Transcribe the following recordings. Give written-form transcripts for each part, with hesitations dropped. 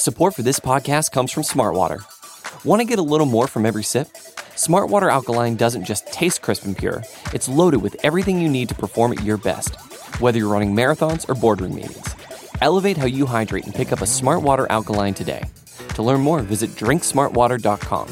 Support for this podcast comes from Smartwater. Want to get a little more from every sip? Smartwater Alkaline doesn't just taste crisp and pure, it's loaded with everything you need to perform at your best, whether you're running marathons or boardroom meetings. Elevate how you hydrate and pick up a Smartwater Alkaline today. To learn more, visit drinksmartwater.com.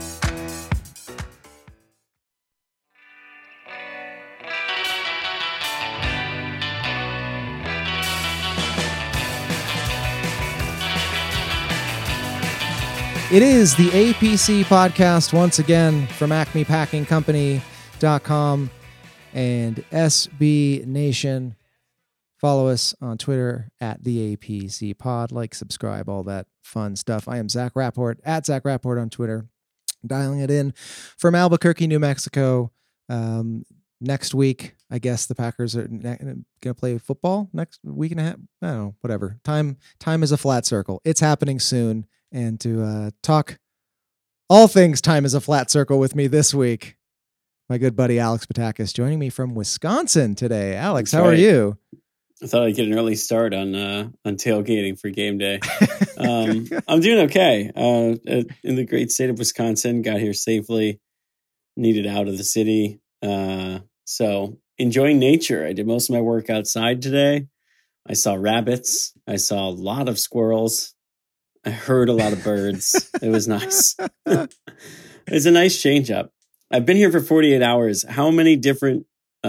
It is the APC podcast once again from acmepackingcompany.com and SB Nation. Follow us on Twitter at the APC pod. Like, subscribe, all that fun stuff. I am Zach Rapport at Zach Rapport on Twitter. Dialing it in from Albuquerque, New Mexico. Next week, I guess the Packers are going to play football next week and a half. I don't know, whatever. Time is a flat circle. It's happening soon. And to talk all things Time is a Flat Circle with me this week, my good buddy Alex Patakis joining me from Wisconsin today. Alex, how are you? I thought I'd get an early start on tailgating for game day. I'm doing okay. In the great state of Wisconsin, got here safely, needed out of the city. So enjoying nature. I did most of my work outside today. I saw rabbits. I saw a lot of squirrels. I heard a lot of birds. It was nice. It's a nice change up. I've been here for 48 hours. How many different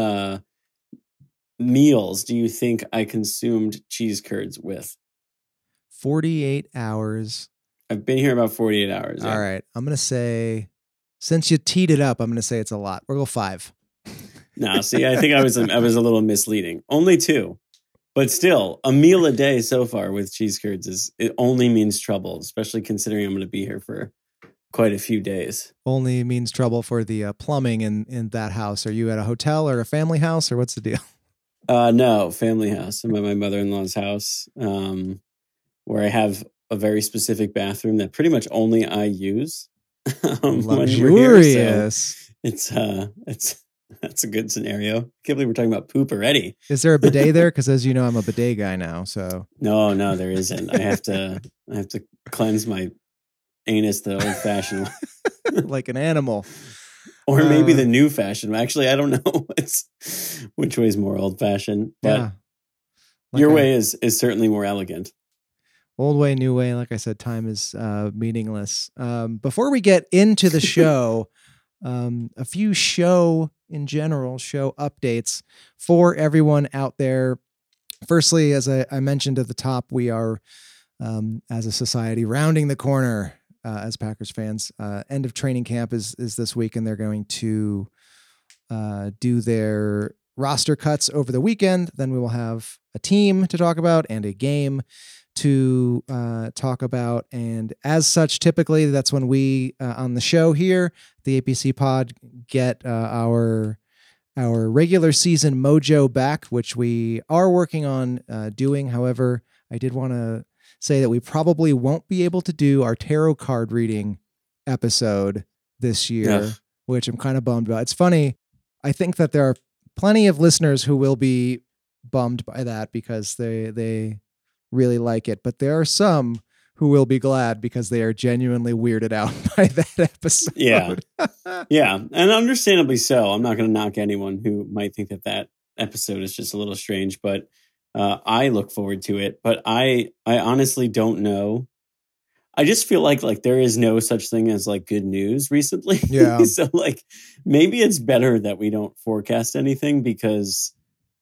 meals do you think I consumed cheese curds with? 48 hours. I've been here about 48 hours. All right. I'm going to say, since you teed it up, I'm going to say it's a lot. We'll go 5. No, see, I think I was a little misleading. Only 2. But still, a meal a day so far with cheese curds it only means trouble, especially considering I'm going to be here for quite a few days. Only means trouble for the plumbing in that house. Are you at a hotel or a family house, or what's the deal? No, family house. I'm at my mother-in-law's house, where I have a very specific bathroom that pretty much only I use. Luxurious. When we're here, so that's a good scenario. I can't believe we're talking about poop already. Is there a bidet there? Because as you know, I'm a bidet guy now. So no, there isn't. I have to cleanse my anus the old-fashioned way. Like an animal, or maybe the new fashion. Actually, I don't know. Which way is more old-fashioned. But yeah, your way is certainly more elegant. Old way, new way. Like I said, time is meaningless. Before we get into the show. A few show updates for everyone out there. Firstly, as I mentioned at the top, we are, as a society, rounding the corner as Packers fans. End of training camp is this week, and they're going to do their roster cuts over the weekend. Then we will have a team to talk about and a game to talk about, and as such, typically that's when we on the show here, the APC pod, get our regular season mojo back, which we are working on doing. However, I did want to say that we probably won't be able to do our tarot card reading episode this year, which I'm kind of bummed about. It's funny. I think that there are plenty of listeners who will be bummed by that because they really like it, but there are some who will be glad because they are genuinely weirded out by that episode. Yeah, and understandably so. I'm not going to knock anyone who might think that episode is just a little strange, but I look forward to it. But I honestly don't know. I just feel like there is no such thing as like good news recently. Yeah. So like maybe it's better that we don't forecast anything because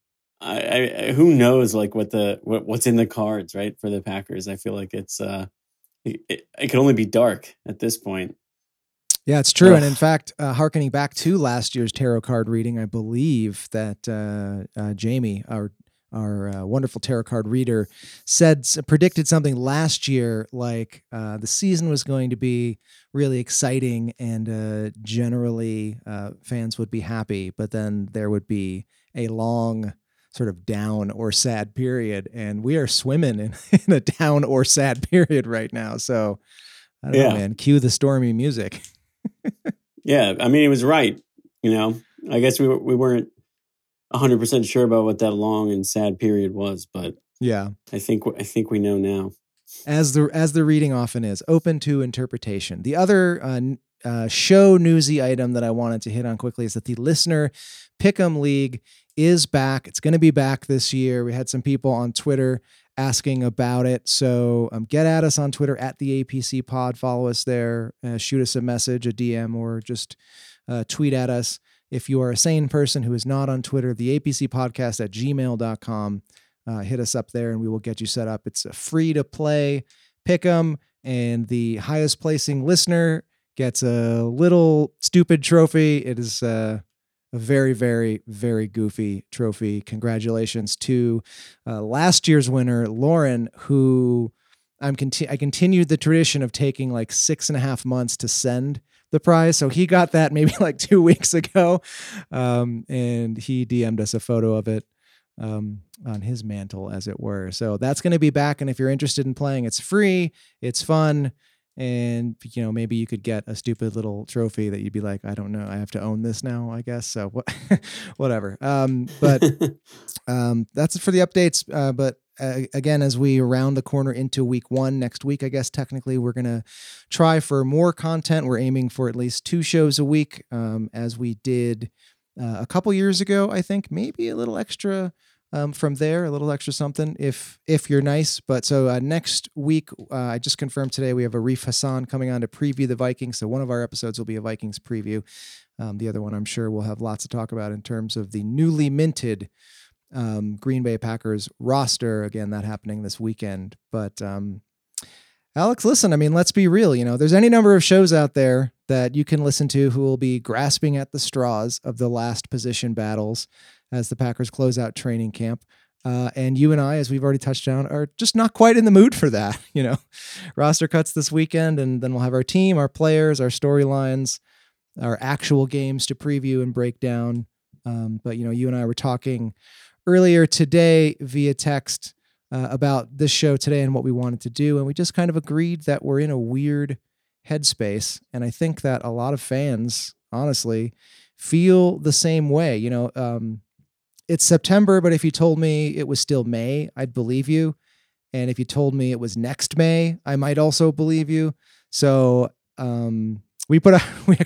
I who knows like what's in the cards, right, for the Packers. I feel like it can only be dark at this point. Yeah, it's true. And in fact, hearkening back to last year's tarot card reading, I believe that Jamie, our wonderful tarot card reader, predicted something last year like the season was going to be really exciting and generally fans would be happy, but then there would be a long sort of down or sad period, and we are swimming in a down or sad period right now. So I don't know, man, cue the stormy music. Yeah. I mean, it was right. You know, I guess we weren't 100% sure about what that long and sad period was, but yeah, I think we know now. as the reading often is, open to interpretation. The other show newsy item that I wanted to hit on quickly is that the Listener Pick'em League is back. It's going to be back this year. We had some people on Twitter asking about it. So get at us on Twitter at the APC Pod. Follow us there. Shoot us a message, a DM, or just tweet at us. If you are a sane person who is not on Twitter, the APC Podcast at gmail.com. Hit us up there and we will get you set up. It's a free to play pick'em, and the highest placing listener gets a little stupid trophy. It is a very, very, very goofy trophy. Congratulations to last year's winner, Lauren, who I continued the tradition of taking like 6.5 months to send the prize. So he got that maybe like 2 weeks ago. And he DM'd us a photo of it on his mantle, as it were. So that's going to be back. And if you're interested in playing, it's free, it's fun. And, maybe you could get a stupid little trophy that you'd be like, I don't know, I have to own this now, I guess. So whatever. But that's it for the updates. But again, as we round the corner into week 1 next week, I guess technically we're going to try for more content. We're aiming for at least 2 shows a week, as we did a couple years ago, I think. Maybe a little extra from there, a little extra something if you're nice. But so next week, I just confirmed today, we have Arif Hassan coming on to preview the Vikings. So one of our episodes will be a Vikings preview. The other one, I'm sure we'll have lots to talk about in terms of the newly minted Green Bay Packers roster. Again, that happening this weekend. But Alex, listen, I mean, let's be real. There's any number of shows out there that you can listen to who will be grasping at the straws of the last position battles as the Packers close out training camp. And you and I, as we've already touched on, are just not quite in the mood for that. Roster cuts this weekend, and then we'll have our team, our players, our storylines, our actual games to preview and break down. But, you and I were talking earlier today via text about this show today and what we wanted to do. And we just kind of agreed that we're in a weird headspace. And I think that a lot of fans, honestly, feel the same way. It's September, but if you told me it was still May, I'd believe you. And if you told me it was next May, I might also believe you. So we put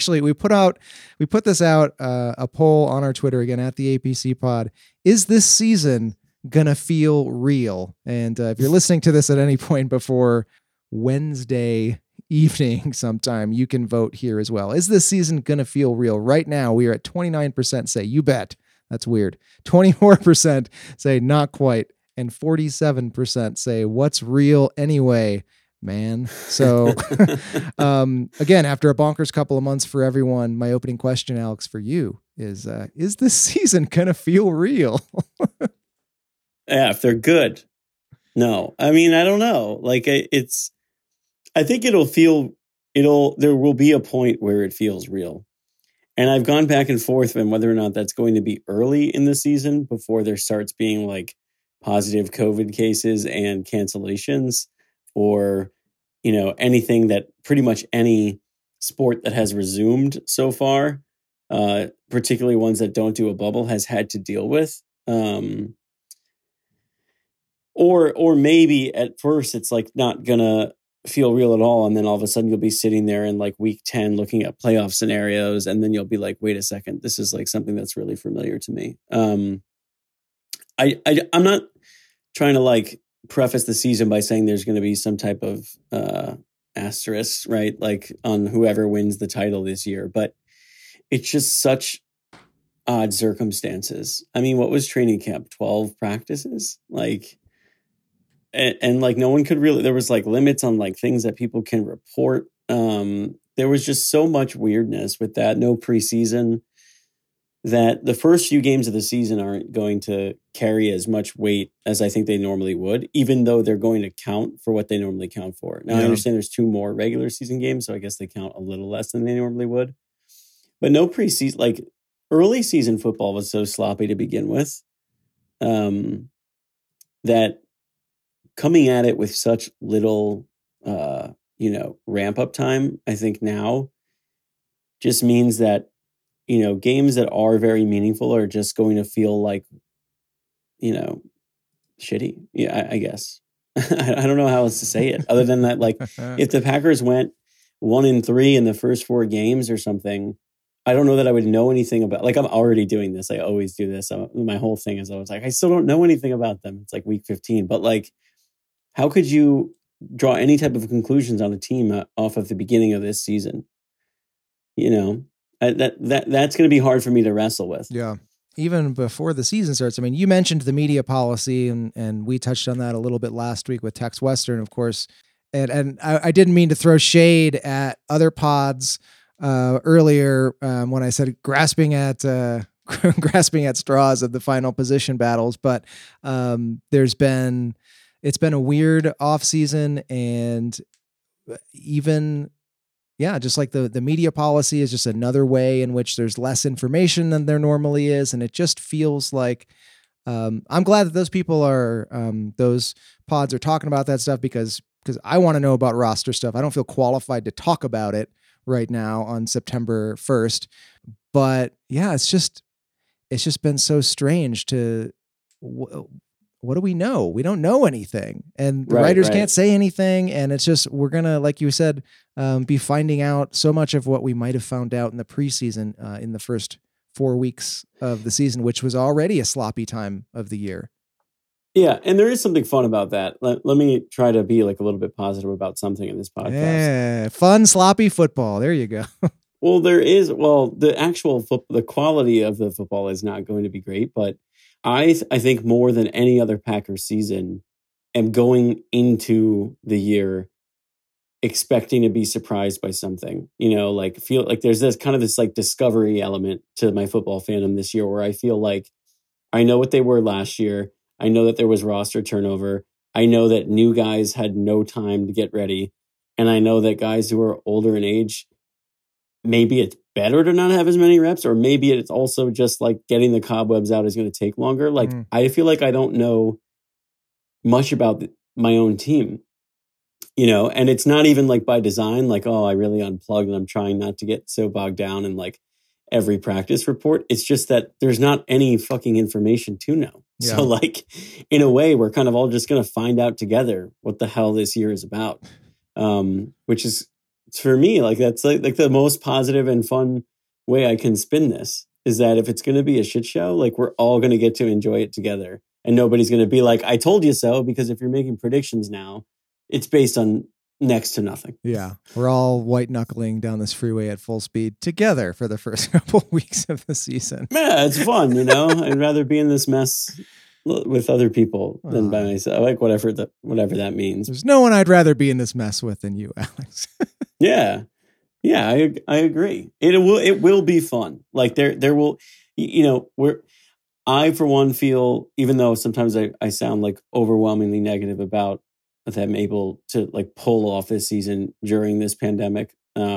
this out, a poll on our Twitter, again, at the APC Pod. Is this season gonna feel real? And if you're listening to this at any point before Wednesday evening sometime, you can vote here as well. Is this season gonna feel real? Right now, we are at 29% say you bet. That's weird. 24% say not quite. And 47% say what's real anyway, man. So again, after a bonkers couple of months for everyone, my opening question, Alex, for you is this season gonna feel real? Yeah, if they're good. No. I mean, I don't know. Like I think there will be a point where it feels real. And I've gone back and forth on whether or not that's going to be early in the season before there starts being like positive COVID cases and cancellations, or, anything that pretty much any sport that has resumed so far, particularly ones that don't do a bubble, has had to deal with. Or maybe at first it's like not gonna feel real at all, and then all of a sudden you'll be sitting there in like week 10 looking at playoff scenarios, and then you'll be like, wait a second, this is like something that's really familiar to me. I'm not trying to like preface the season by saying there's going to be some type of asterisk, right, like on whoever wins the title this year, but it's just such odd circumstances. I mean, what was training camp? 12 practices? Like, and like no one could really, there was like limits on like things that people can report. There was just so much weirdness with that. No preseason, that the first few games of the season aren't going to carry as much weight as I think they normally would, even though they're going to count for what they normally count for. Now, I understand there's 2 more regular season games, so I guess they count a little less than they normally would. But no preseason, like early season football was so sloppy to begin with, that coming at it with such little, ramp up time, I think now just means that, games that are very meaningful are just going to feel like, shitty. Yeah, I guess. I don't know how else to say it other than that. Like, if the Packers went 1-3 in the first 4 games or something, I don't know that I would know anything about. Like, I'm already doing this. I always do this. My whole thing is I was like, I still don't know anything about them. It's like week 15, but like, how could you draw any type of conclusions on a team off of the beginning of this season? You know, that's going to be hard for me to wrestle with. Yeah. Even before the season starts. I mean, you mentioned the media policy, and we touched on that a little bit last week with Tex Western, of course. And I didn't mean to throw shade at other pods earlier when I said grasping at straws of the final position battles, but it's been a weird off season, and even just like the media policy is just another way in which there's less information than there normally is. And it just feels like, I'm glad that those people are, those pods are talking about that stuff because I want to know about roster stuff. I don't feel qualified to talk about it right now on September 1st, but yeah, it's just been so strange to, what do we know? We don't know anything, and the writers can't say anything. And it's just, we're going to, like you said, be finding out so much of what we might've found out in the preseason, in the first 4 weeks of the season, which was already a sloppy time of the year. Yeah. And there is something fun about that. Let me try to be like a little bit positive about something in this podcast. Yeah. Fun, sloppy football. There you go. Well, the actual the quality of the football is not going to be great, but I think more than any other Packers season, am going into the year expecting to be surprised by something. You know, like feel like there's this kind of this like discovery element to my football fandom this year, where I feel like I know what they were last year. I know that there was roster turnover. I know that new guys had no time to get ready, and I know that guys who are older in age, maybe it's better to not have as many reps, or maybe it's also just like getting the cobwebs out is going to take longer. Like, I feel like I don't know much about my own team, you know, and it's not even like by design, like, oh, I really unplugged and I'm trying not to get so bogged down in like every practice report. It's just that there's not any fucking information to know. Yeah. So like, in a way, we're kind of all just going to find out together what the hell this year is about, which is, for me, like that's like the most positive and fun way I can spin this, is that if it's going to be a shit show, like we're all going to get to enjoy it together, and nobody's going to be like, I told you so, because if you're making predictions now, it's based on next to nothing. Yeah. We're all white knuckling down this freeway at full speed together for the first couple weeks of the season. Yeah, it's fun. You know, I'd rather be in this mess with other people than by myself. Like whatever that means. There's no one I'd rather be in this mess with than you, Alex. Yeah, I agree. It will be fun. Like there will, you know, I for one feel, even though sometimes I sound like overwhelmingly negative about them able to like pull off this season during this pandemic,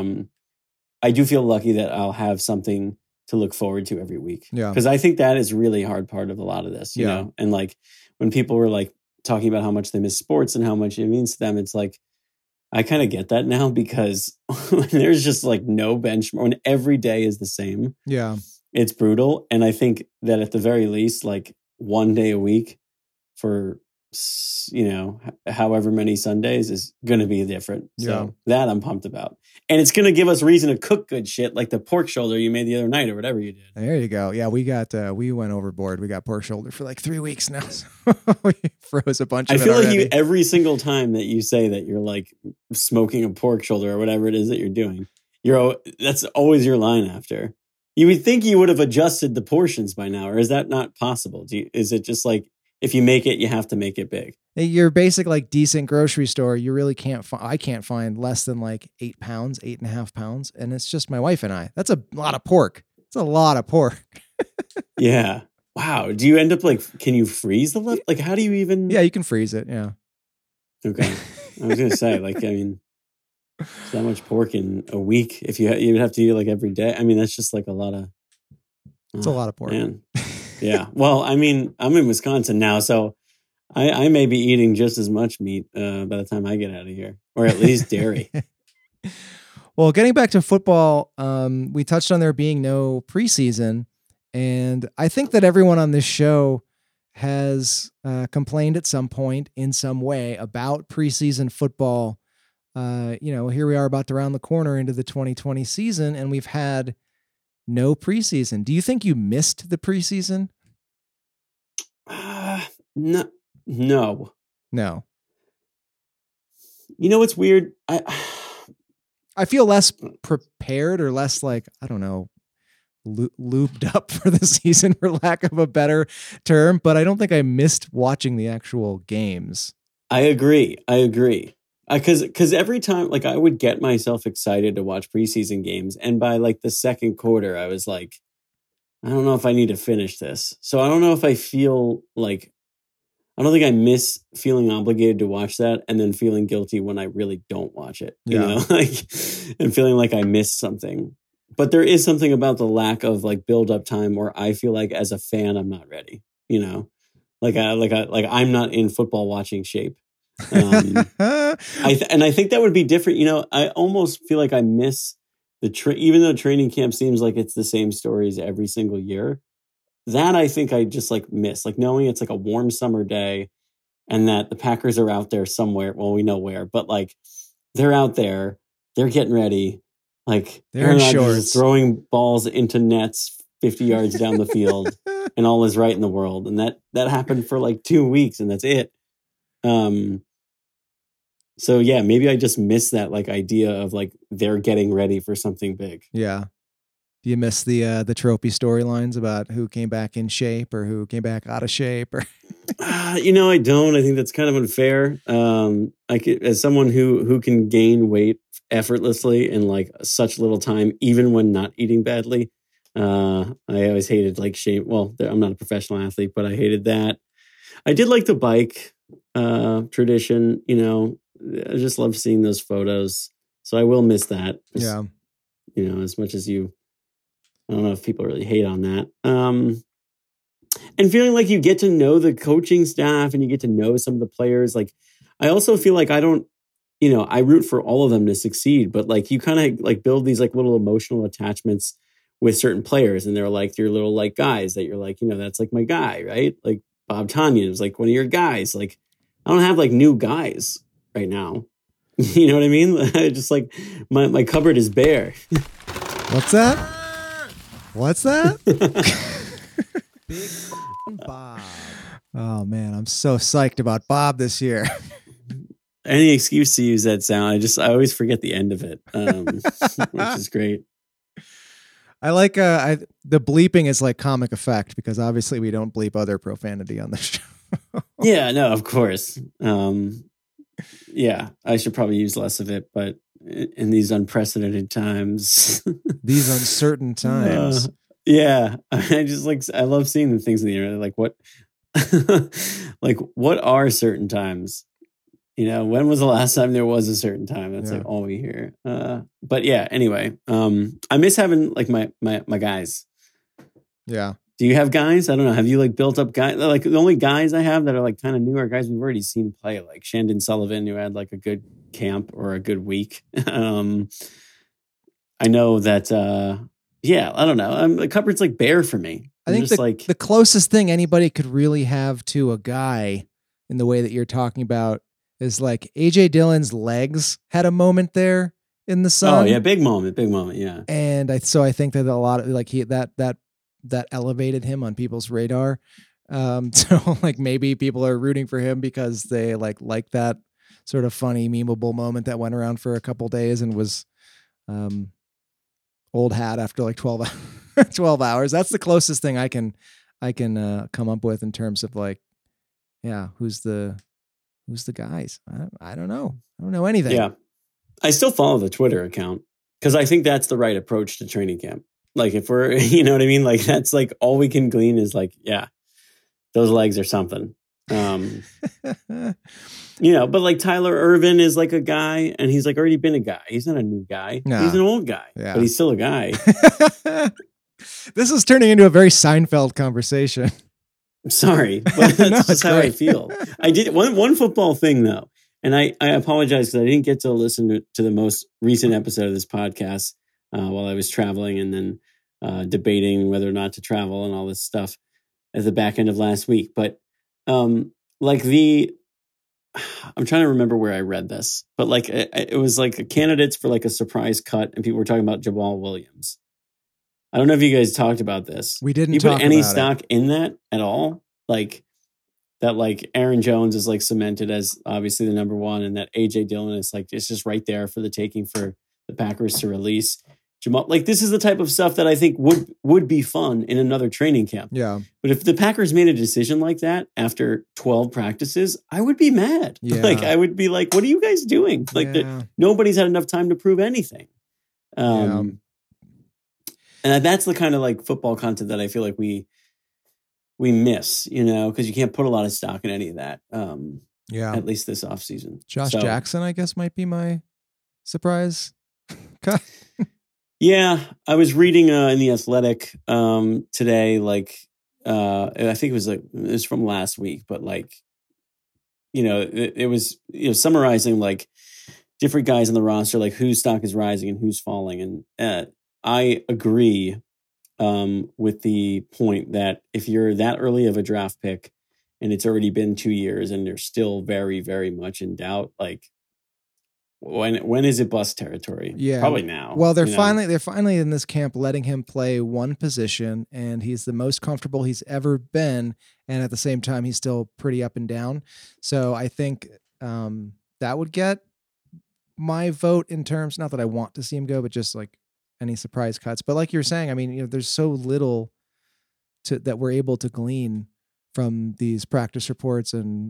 I do feel lucky that I'll have something to look forward to every week. Yeah, because I think that is really hard part of a lot of this. You know, and like when people were like talking about how much they miss sports and how much it means to them, it's like, I kind of get that now, because there's just like no benchmark, when every day is the same. Yeah. It's brutal. And I think that at the very least, like one day a week for, you know, however many Sundays is going to be different. So that I'm pumped about. And it's going to give us reason to cook good shit, like the pork shoulder you made the other night or whatever you did. There you go. Yeah, we went overboard. We got pork shoulder for like 3 weeks now. So we froze a bunch of it. I feel like already. every single time that you say that you're like smoking a pork shoulder or whatever it is that you're doing, that's always your line after. You would think you would have adjusted the portions by now, or is that not possible? Is it just like, if you make it, you have to make it big? Your basic, like decent grocery store, you really can't I can't find less than like 8 pounds, 8.5 pounds. And it's just my wife and I. That's a lot of pork. It's a lot of pork. Yeah. Wow. Do you end up like, can you freeze the left? Like, how do you even? Yeah, you can freeze it. Yeah. Okay. I was going to say, like, I mean, it's that much pork in a week. If you would have to eat it like every day. I mean, that's just like a lot of. It's a lot of pork. Man. Yeah. Well, I mean, I'm in Wisconsin now, so I may be eating just as much meat by the time I get out of here, or at least dairy. Well, getting back to football, we touched on there being no preseason, and I think that everyone on this show has complained at some point in some way about preseason football. Here we are about to round the corner into the 2020 season, and we've had no preseason. Do you think you missed the preseason? No. No. You know what's weird? I feel less prepared or less like, I don't know, looped up for the season, for lack of a better term, but I don't think I missed watching the actual games. I agree. Because every time, like, I would get myself excited to watch preseason games, and by like the second quarter, I was like, I don't know if I need to finish this. So I don't know if I feel like, I don't think I miss feeling obligated to watch that and then feeling guilty when I really don't watch it, you know, like, and feeling like I missed something. But there is something about the lack of like build up time where I feel like as a fan, I'm not ready, you know, like I'm not in football watching shape. And I think that would be different. You know, I almost feel like I miss even though training camp seems like it's the same stories every single year. That I think I just like miss, like knowing it's like a warm summer day and that the Packers are out there somewhere. Well, we know where, but like they're out there, they're getting ready. Like they're in shorts, throwing balls into nets 50 yards down the field and all is right in the world. And that happened for like 2 weeks and that's it. So yeah, maybe I just miss that like idea of like they're getting ready for something big. Yeah. Do you miss the trophy storylines about who came back in shape or who came back out of shape? Or I don't. I think that's kind of unfair. As someone who can gain weight effortlessly in like such little time, even when not eating badly, I always hated like shape. Well, I'm not a professional athlete, but I hated that. I did like the bike tradition. You know, I just love seeing those photos. So I will miss that. Yeah. You know, as much as you. I don't know if people really hate on that. And feeling like you get to know the coaching staff and you get to know some of the players. Like, I also feel like I root for all of them to succeed, but like you kind of like build these like little emotional attachments with certain players. And they're like your little like guys that you're like, you know, that's like my guy, right? Like Bob Tonyan is like one of your guys. Like, I don't have like new guys right now. You know what I mean? I just like my cupboard is bare. What's that? Big Bob. Oh man, I'm so psyched about Bob this year. Any excuse to use that sound. I always forget the end of it, which is great. I like the bleeping is like comic effect because obviously we don't bleep other profanity on the show. Yeah, no, of course. Yeah, I should probably use less of it, but in these unprecedented times, these uncertain times. Yeah, I love seeing the things in the internet. Like what, like what are certain times? You know, when was the last time there was a certain time? That's like all we hear. But yeah, anyway, I miss having like my guys. Yeah. Do you have guys? I don't know. Have you like built up guys? Like the only guys I have that are like kind of new are guys we've already seen play, like Shandon Sullivan, who had like a good camp or a good week. I know that, I don't know. The cupboard's like bare for me. I think the closest thing anybody could really have to a guy in the way that you're talking about is like AJ Dillon's legs had a moment there in the sun. Oh yeah. Big moment. Yeah. And I think that a lot of like that elevated him on people's radar. So like maybe people are rooting for him because they like that sort of funny memeable moment that went around for a couple days and was old hat after like 12 hours. That's the closest thing I can come up with in terms of like, yeah, who's the guys? I don't know. I don't know anything. Yeah. I still follow the Twitter account because I think that's the right approach to training camp. Like if we're, you know what I mean? Like that's like all we can glean is like, yeah, those legs are something. You know, but like Tyler Ervin is like a guy and he's like already been a guy. He's not a new guy. No. He's an old guy, but he's still a guy. This is turning into a very Seinfeld conversation. I'm sorry, but that's just how I feel. I did one football thing though. And I apologize because I didn't get to listen to the most recent episode of this podcast while I was traveling and then debating whether or not to travel and all this stuff at the back end of last week. But like I'm trying to remember where I read this, but like it was like candidates for like a surprise cut, and people were talking about Jamal Williams. I don't know if you guys talked about this. We didn't you talk put any about stock in that at all? Like that, like Aaron Jones is like cemented as obviously the number one, and that AJ Dillon is like it's just right there for the taking for the Packers to release Jamal. Like this is the type of stuff that I think would be fun in another training camp. Yeah. But if the Packers made a decision like that after 12 practices, I would be mad. Yeah. Like I would be like, what are you guys doing? Like nobody's had enough time to prove anything. And that's the kind of like football content that I feel like we miss, because you can't put a lot of stock in any of that. At least this offseason. Josh Jackson, I guess, might be my surprise. Yeah, I was reading in the Athletic today, like I think it was from last week, but like, it was summarizing like different guys on the roster, like whose stock is rising and who's falling, and I agree with the point that if you're that early of a draft pick and it's already been 2 years and they're still very, very much in doubt, like. When is it bust territory? Yeah, probably now. Well, they're finally in this camp letting him play one position, and he's the most comfortable he's ever been. And at the same time, he's still pretty up and down. So I think that would get my vote in terms, not that I want to see him go, but just like any surprise cuts. But like you're saying, I mean, there's so little that we're able to glean from these practice reports and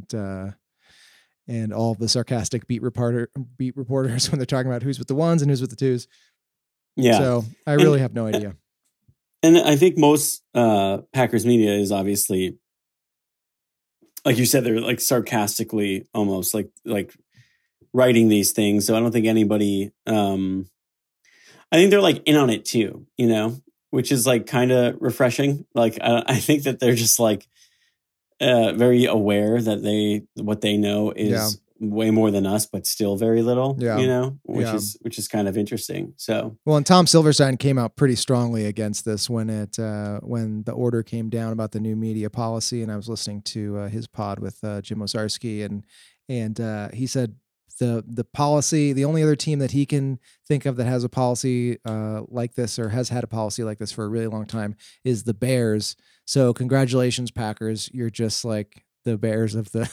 all the sarcastic beat reporters when they're talking about who's with the ones and who's with the twos. Yeah. So I really have no idea. And I think most Packers media is obviously, like you said, they're like sarcastically almost like writing these things. So I don't think anybody, I think they're like in on it too, which is like kind of refreshing. Like, I think that they're just like, very aware that what they know is way more than us, but still very little, which is kind of interesting. So, well, and Tom Silverstein came out pretty strongly against this when the order came down about the new media policy. And I was listening to his pod with Jim Owczarski, and he said the policy, the only other team that he can think of that has a policy like this or has had a policy like this for a really long time is the Bears. So congratulations, Packers. You're just like the Bears of the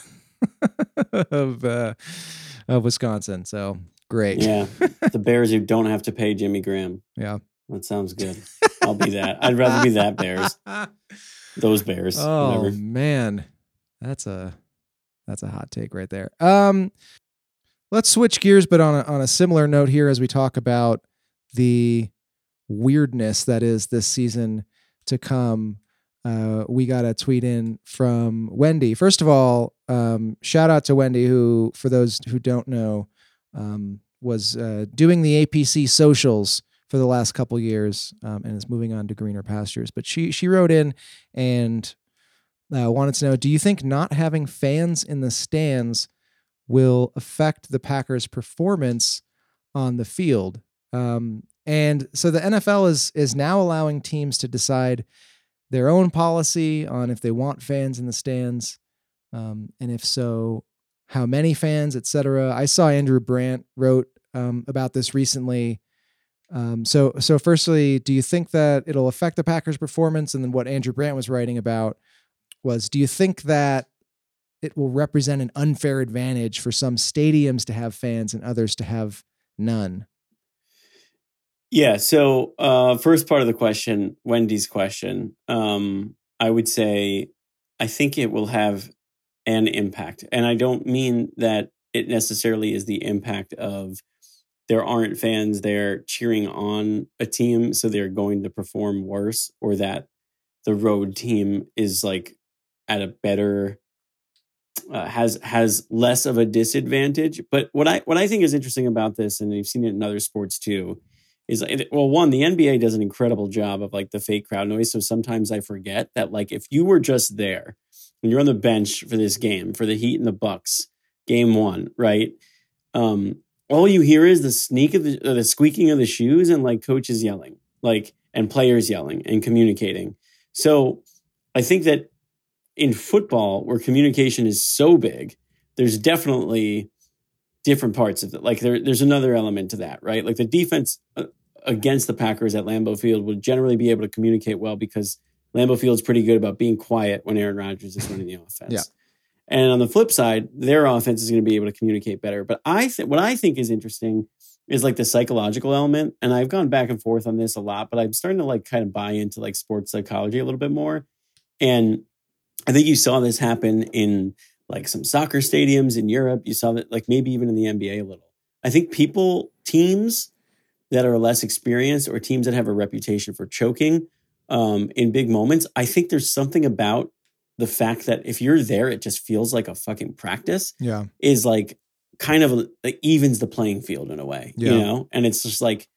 of Wisconsin. So great. Yeah. The Bears who don't have to pay Jimmy Graham. Yeah. That sounds good. I'll be that. I'd rather be that Bears. Those Bears. Oh, whatever. Man. That's a hot take right there. Let's switch gears, but on a similar note here as we talk about the weirdness that is this season to come. We got a tweet in from Wendy. First of all, shout out to Wendy, who, for those who don't know, was doing the APC socials for the last couple years and is moving on to greener pastures. But she wrote in and wanted to know, do you think not having fans in the stands will affect the Packers' performance on the field? And so the NFL is now allowing teams to decide their own policy on if they want fans in the stands, and if so, how many fans, etc. I saw Andrew Brandt wrote about this recently. So firstly, do you think that it'll affect the Packers' performance? And then what Andrew Brandt was writing about was, do you think that it will represent an unfair advantage for some stadiums to have fans and others to have none? Yeah. So first part of the question, Wendy's question, I would say, I think it will have an impact. And I don't mean that it necessarily is the impact of there aren't fans there cheering on a team, so they're going to perform worse, or that the road team is like at a better, has less of a disadvantage. But what I think is interesting about this, and you've seen it in other sports too, is, well, one, the NBA does an incredible job of like the fake crowd noise. So sometimes I forget that, like, if you were just there and you're on the bench for this game, for the Heat and the Bucks, game one, right? All you hear is the squeaking of the shoes and like coaches yelling, like, and players yelling and communicating. So I think that in football, where communication is so big, there's definitely different parts of it. Like there's another element to that, right? Like the defense against the Packers at Lambeau Field would generally be able to communicate well because Lambeau Field is pretty good about being quiet when Aaron Rodgers is running the offense. Yeah. And on the flip side, their offense is going to be able to communicate better. But what I think is interesting is like the psychological element. And I've gone back and forth on this a lot, but I'm starting to like kind of buy into like sports psychology a little bit more. And I think you saw this happen in like some soccer stadiums in Europe. You saw that like maybe even in the NBA a little. I think teams that are less experienced or teams that have a reputation for choking in big moments, I think there's something about the fact that if you're there, it just feels like a fucking practice. Yeah. Is like kind of like evens the playing field in a way, you know? And it's just like,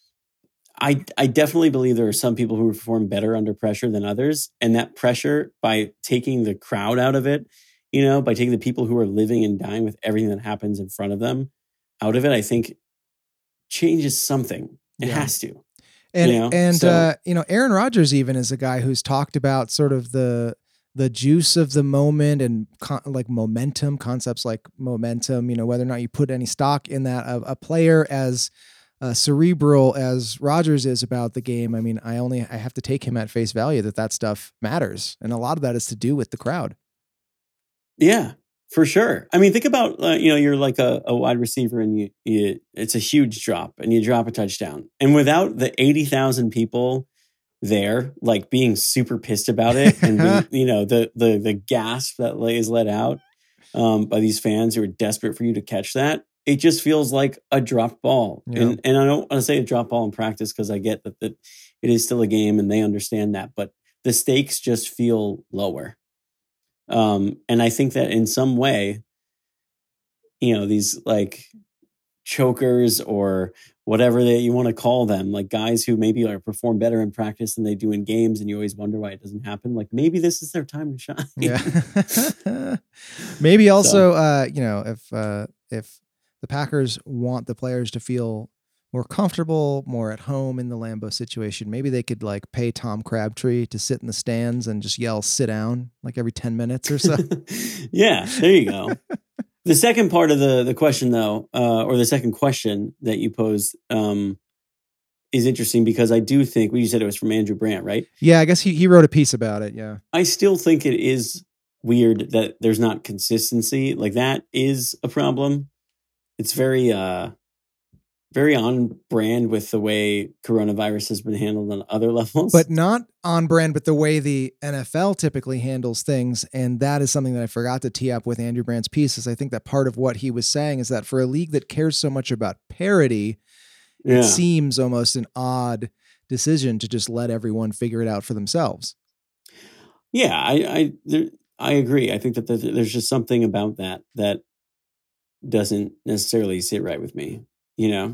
I definitely believe there are some people who perform better under pressure than others. And that pressure, by taking the crowd out of it, you know, by taking the people who are living and dying with everything that happens in front of them out of it, I think changes something. It has to. And, you know? Aaron Rodgers even is a guy who's talked about sort of the juice of the moment and like momentum, concepts like momentum, you know, whether or not you put any stock in that. A player as cerebral as Rodgers is about the game, I mean, I have to take him at face value that stuff matters. And a lot of that is to do with the crowd. Yeah, for sure. I mean, think about, you're like a wide receiver and it's a huge drop and you drop a touchdown. And without the 80,000 people there, like being super pissed about it, and the gasp that is let out by these fans who are desperate for you to catch that, it just feels like a dropped ball. Yeah. And I don't want to say a drop ball in practice because I get that it is still a game and they understand that, but the stakes just feel lower. And I think that in some way, these like chokers or whatever you want to call them, like guys who maybe perform better in practice than they do in games, and you always wonder why it doesn't happen. Like maybe this is their time to shine. Yeah. Maybe also, if the Packers want the players to feel more comfortable, more at home in the Lambeau situation, maybe they could like pay Tom Crabtree to sit in the stands and just yell, "Sit down," like every 10 minutes or so. Yeah, there you go. The second part of the question, though, or the second question that you posed, is interesting because I do think, you said it was from Andrew Brandt, right? Yeah, I guess he wrote a piece about it. Yeah. I still think it is weird that there's not consistency. Like that is a problem. It's very on brand with the way coronavirus has been handled on other levels. But not on brand with the way the NFL typically handles things. And that is something that I forgot to tee up with Andrew Brandt's piece, is I think that part of what he was saying is that for a league that cares so much about parity, it seems almost an odd decision to just let everyone figure it out for themselves. Yeah, I agree. I think that there's just something about that doesn't necessarily sit right with me. Yeah.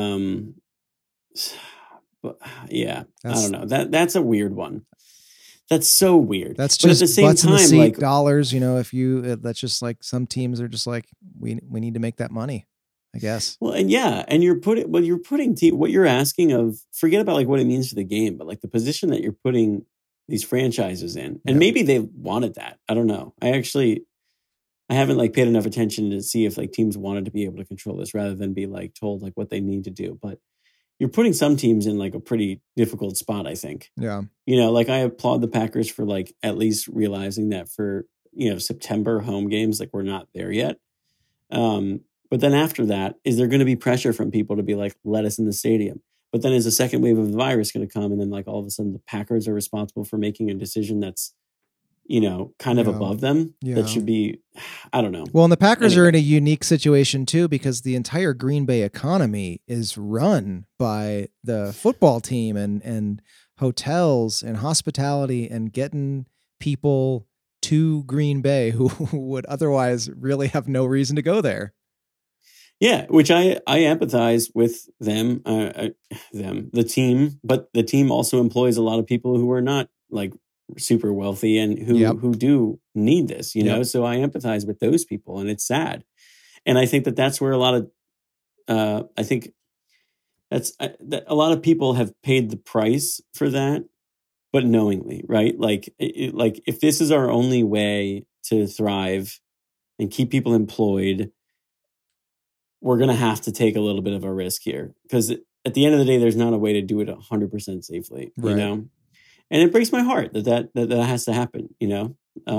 But yeah, I don't know. That's a weird one. That's so weird. That's just at the same time, seat, like dollars. That's just like some teams are just like we need to make that money, I guess. Well, and you're putting what you're asking of. Forget about like what it means for the game, but like the position that you're putting these franchises in, and maybe they wanted that. I don't know. I haven't like paid enough attention to see if like teams wanted to be able to control this rather than be like told like what they need to do. But you're putting some teams in like a pretty difficult spot, I think. Yeah. Like I applaud the Packers for like at least realizing that for, September home games, like we're not there yet. But then after that, is there going to be pressure from people to be like, let us in the stadium? But then is a second wave of the virus going to come? And then like all of a sudden the Packers are responsible for making a decision that's, kind of above them. That should be, I don't know. Well, and the Packers are in a unique situation too, because the entire Green Bay economy is run by the football team and hotels and hospitality and getting people to Green Bay who would otherwise really have no reason to go there. Yeah, which I empathize with them, the team, but the team also employs a lot of people who are not like super wealthy and who do need this, so I empathize with those people, and it's sad. And I think that's where a lot of I think that a lot of people have paid the price for that, but knowingly, right? Like, like if this is our only way to thrive and keep people employed, we're going to have to take a little bit of a risk here, because at the end of the day, there's not a way to do it 100% safely, Right. you know? And it breaks my heart that has to happen, you know?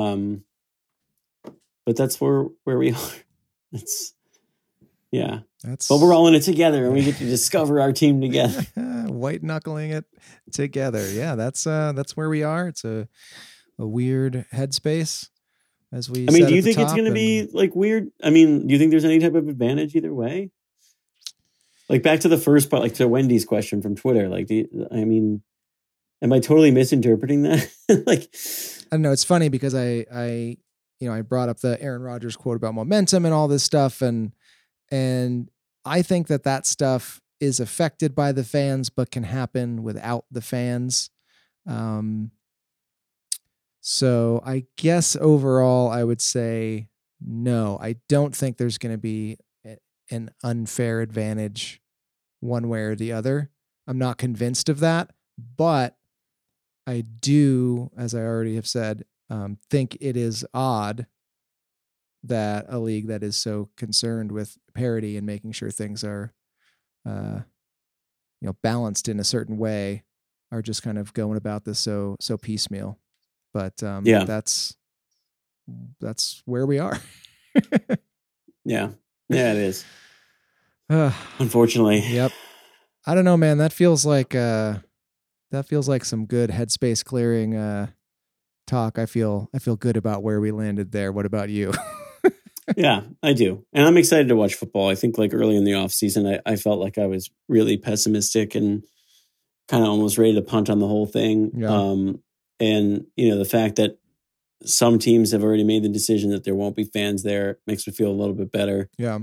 But that's where we are. It's, yeah. But we're all in it together, and we get to discover our team together. White knuckling it together. Yeah, that's where we are. It's a weird headspace. As we, I mean, do you think it's going to be like weird? I mean, do you think there's any type of advantage either way? Like back to the first part, like to Wendy's question from Twitter. Like, I mean, am I totally misinterpreting that? Like, I don't know. It's funny because I brought up the Aaron Rodgers quote about momentum and all this stuff, and I think that stuff is affected by the fans, but can happen without the fans. So I guess overall, I would say no. I don't think there's going to be an unfair advantage one way or the other. I'm not convinced of that, but I do, as I already have said, think it is odd that a league that is so concerned with parity and making sure things are, balanced in a certain way, are just kind of going about this so piecemeal. But that's where we are. Yeah, it is. Unfortunately. Yep. I don't know, man. That feels like some good headspace clearing talk. I feel good about where we landed there. What about you? Yeah, I do. And I'm excited to watch football. I think like early in the off season, I felt like I was really pessimistic and kind of almost ready to punt on the whole thing. Yeah. And, the fact that some teams have already made the decision that there won't be fans there makes me feel a little bit better. Yeah.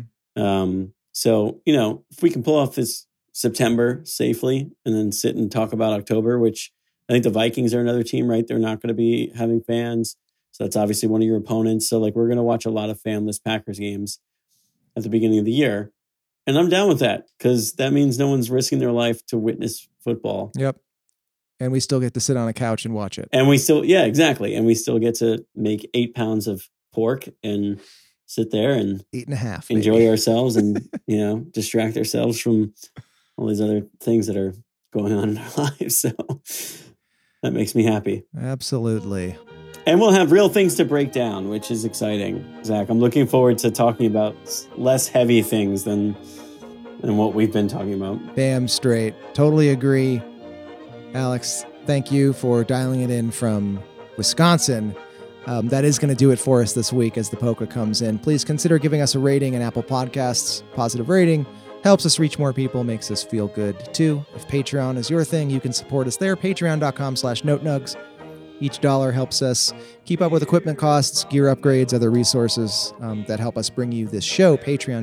So, if we can pull off this September safely and then sit and talk about October, which I think the Vikings are another team, right? They're not going to be having fans. So that's obviously one of your opponents. So like, we're going to watch a lot of fanless Packers games at the beginning of the year. And I'm down with that, because that means no one's risking their life to witness football. Yep. And we still get to sit on a couch and watch it. And we still, yeah, exactly. And we still get to make 8 pounds of pork and sit there and 8.5, enjoy maybe. ourselves and, distract ourselves from all these other things that are going on in our lives. So that makes me happy. Absolutely. And we'll have real things to break down, which is exciting. Zach, I'm looking forward to talking about less heavy things than what we've been talking about. Damn straight. Totally agree. Alex, thank you for dialing it in from Wisconsin. That is going to do it for us this week as the polka comes in. Please consider giving us a rating in Apple Podcasts. Positive rating helps us reach more people, makes us feel good too. If Patreon is your thing, you can support us there. Patreon.com/NoteNugs. Each dollar helps us keep up with equipment costs, gear upgrades, other resources that help us bring you this show.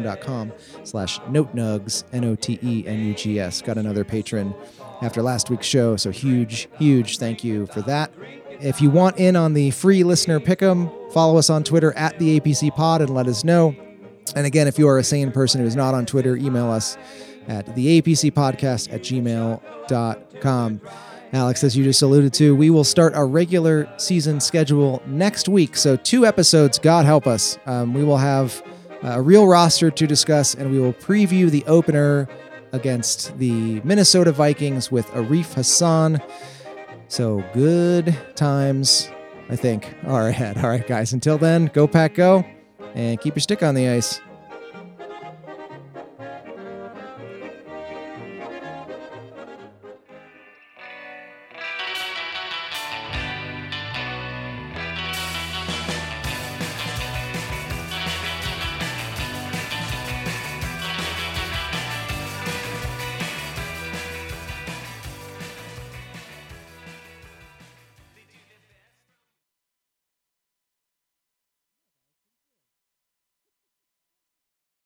Patreon.com/NoteNugs, NOTENUGS. Got another patron after last week's show, so huge thank you for that. If you want in on the free listener pick'em, follow us on Twitter at the APC Pod and let us know. And again, if you are a sane person who is not on Twitter, email us at theapcpodcast@gmail.com. Alex, as you just alluded to, we will start our regular season schedule next week. So 2 episodes, God help us. We will have a real roster to discuss, and we will preview the opener against the Minnesota Vikings with Arif Hassan. So good times, I think, are ahead. All right, guys, until then, go Pack, go, and keep your stick on the ice.